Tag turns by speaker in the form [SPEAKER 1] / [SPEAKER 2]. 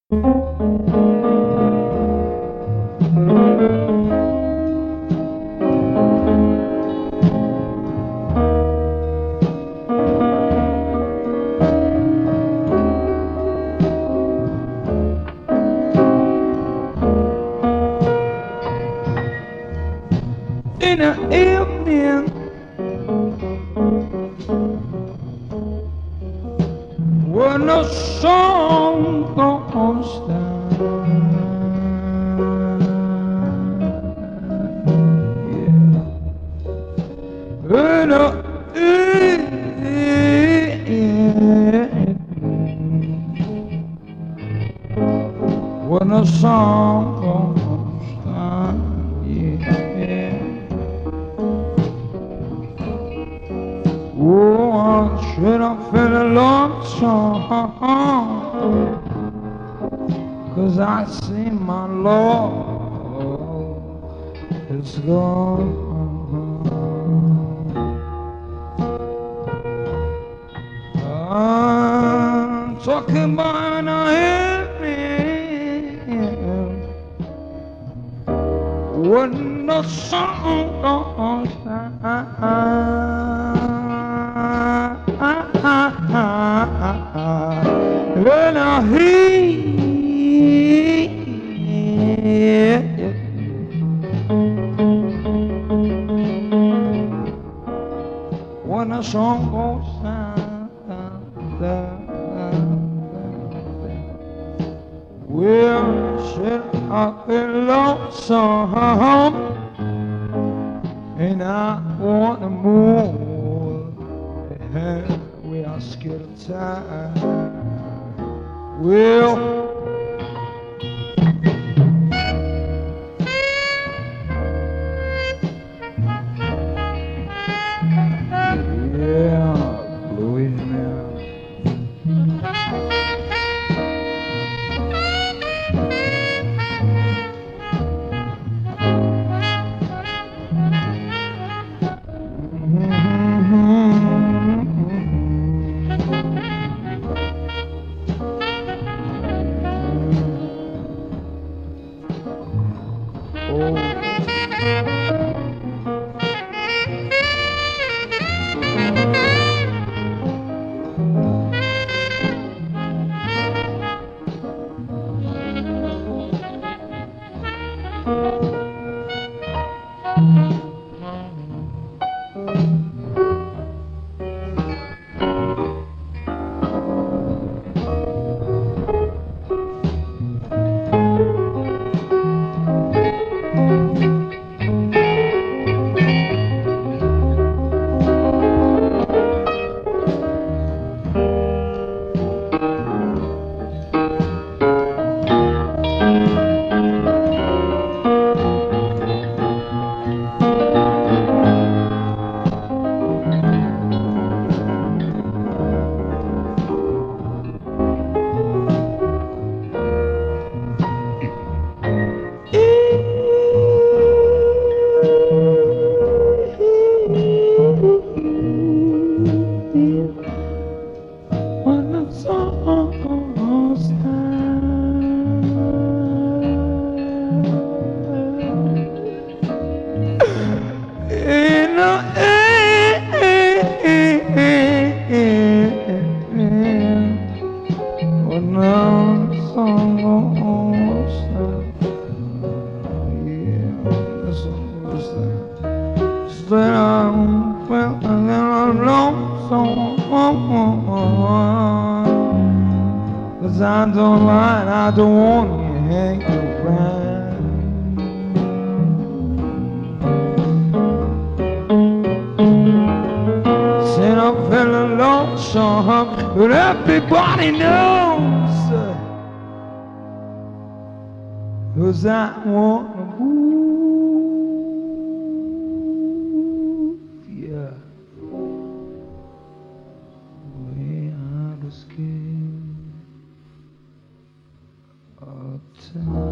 [SPEAKER 1] In the evening, when the sun goes down, yeah. In the evening, when the sun goes down, yeah. Oh, should I feel lonesome? 'Cause I see my Lord is gone. I'm talking about a evening when the sun goes down. When I hear when the sun goes down, well, should I be lonesome and I want to move? We are scared of time. Well, yeah, Louisiana. When the sun goes down, in the evening, when the sun goes down, yeah, the sun goes down. Then I'm well, and then I'm lonesome. 'Cause I don't mind, I don't want you hang around. Said I'm feeling lonesome, but everybody knows. 'Cause I wanna move, yeah. Way out of skin of time.